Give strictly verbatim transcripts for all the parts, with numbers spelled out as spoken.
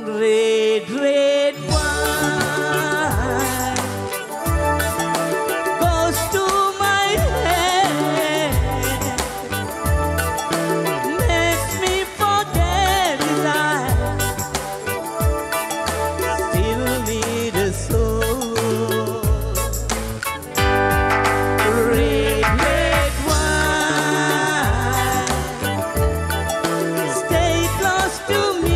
Red, red wine goes to my head, makes me forget life. Still need a soul. Red, red wine, stay close to me.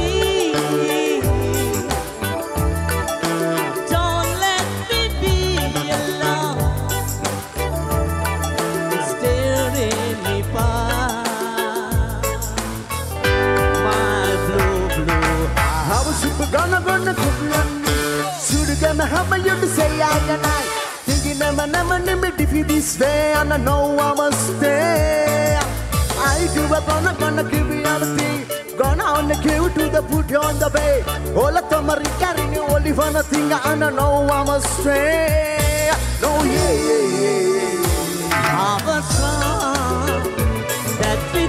Gonna gonna cook shoot again how am you to say I can I thinking never never never defeat this way and I know I must stay. I do a gonna gonna give you everything. Gonna on the queue to the put you on the way. All of them are carrying you only for nothing and I know I must stay. No yeah yeah yeah. Of a song that we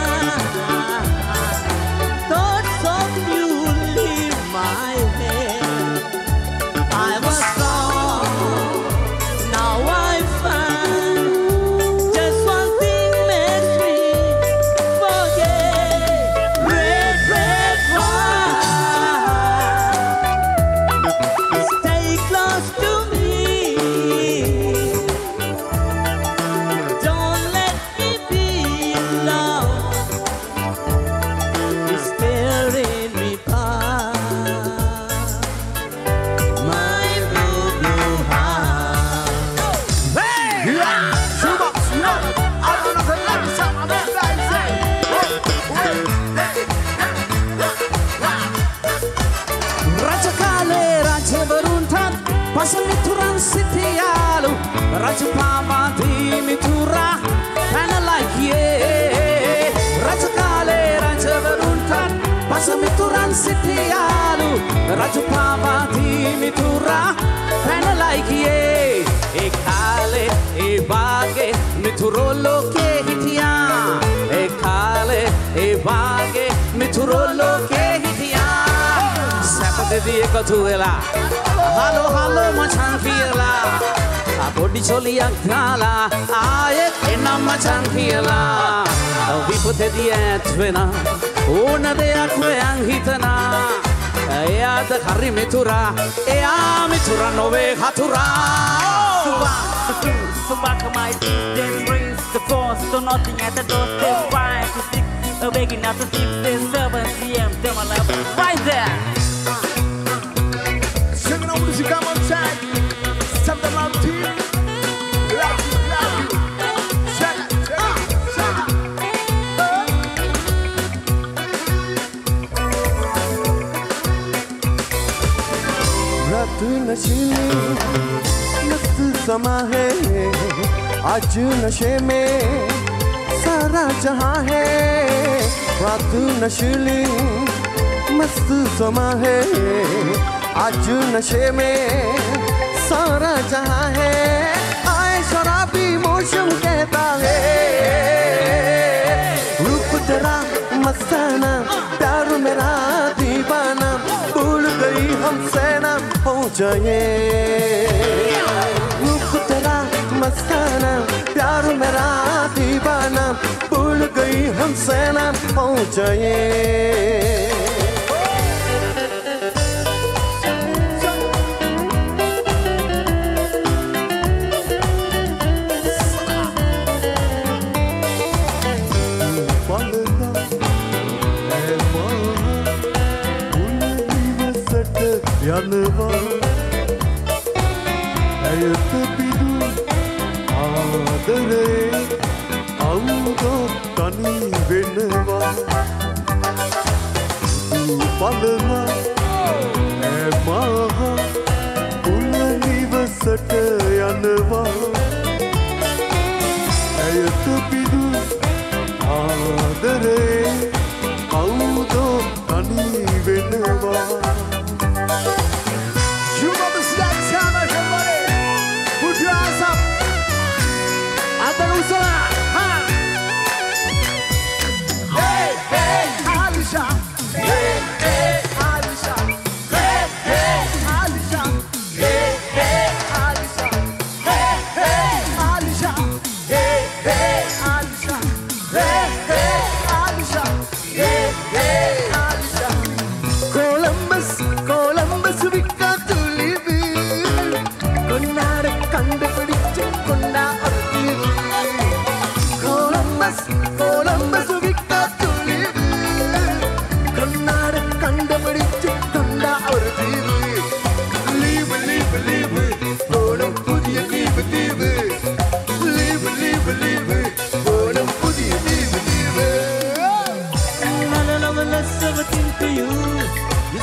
thoughts of you. My head, I was wrong. Now I find just one thing makes me forget. Red, red wine, stay close to me. Don't let me be alone. You're staring me past. Pasalithuran sitiyalu Rajapavati mitura Kinda like yeah Rajakale Rajavaruntan Pasamituran sitiyalu Rajapavati mitura Kinda like yeah Ekale ebage miturolo ke hitiya Ekale ebage miturolo ke hitiya Sapade diye katuela Halo halo macam fila, aku dicoliak gala, ayat enam macam fila. Vipute dia twena, una de aku yang hitna, ya ada hari mitura, ya mitura nove hatura. Sumpah ke my teeth, then brings the force, so nothing at the door, step five to six, waking up to six, then seven p m, till my love, right there. Music come on side, something on team. Love you, love you. Check it, check it, check it. रात नशीली मस्त समा है आज नशे में सारा जहां है रात नशीली मस्त समा है आज नशे में सारा जहां है आए शराबी मौसम कहता है रूप तेरा मस्ताना प्यार मेरा दीवाना भूल गई हमसे ना हो जाए रूप तेरा मस्ताना प्यार मेरा दीवाना भूल गई हमसे ना हो जाए Yanıva ayet bidu adare audo tani venva palna emaha ulnivasat yanıva ayet bidu adare audo tani venva. You know this next time, everybody. Put your hands up. Andalusia, ha. Hey, hey, Alisha. Hey, hey, Alisha.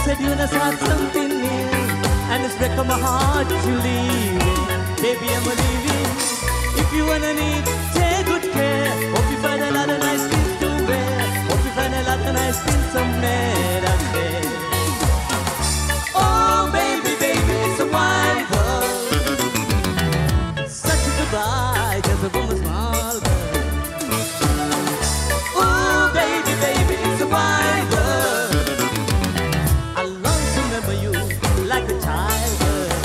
said you wanna start something new, and it's breaking my heart you leaving. Baby, I'm leaving. If you wanna need, take good care. Hope you find a lot of nice things to wear. Hope you find a lot of nice things somewhere out there. Oh, baby, baby, it's a wide world. Such a goodbye, just a woman's small girl. Oh, baby, baby, it's a wide world. I long to remember you like a child.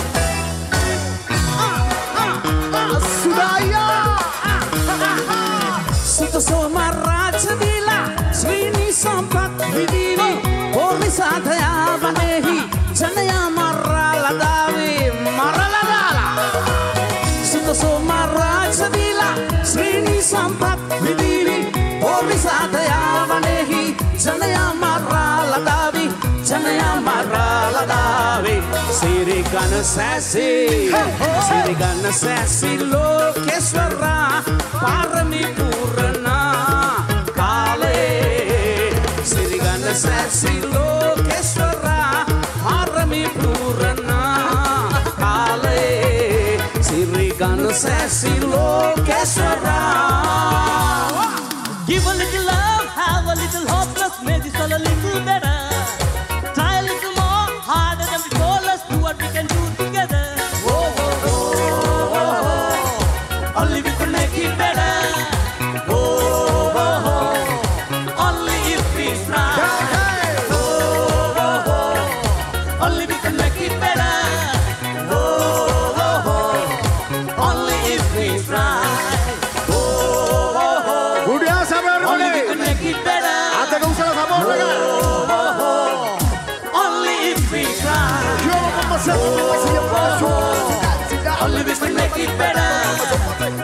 Sito Somarraja Dila, Srini Sampak Vidini, Polisataya Vanehi, Chanaya Marala Davi, Marala Dala. Sito Somarraja Dila, Srini Sampak Vidini, Polisataya Vanehi, Chanaya Marala Davi, Chanaya Marala Davi. Siri Gana Sassy, Siri Gana Sassy, Lokeswara, Parami Purana, Kale, Siri Gana Sassy, Lokeswara, Parami Purana, Kale, Siri Gana Sassy, Lokeswara. Give a little love, have a little hope, let's make this all a little better. Try a little more, harder than before, let's do what we can do together. Oh, oh, oh, oh, oh. Only we can make it better. Oh, oh, oh. Only if we try. Oh, oh, oh. Only we can make it better. Oh, oh, oh. Only if we try. Oh, oh, oh. Only we can make it better. Oh, oh, oh. Only if we try. Oh, oh, oh. Only we can make it better.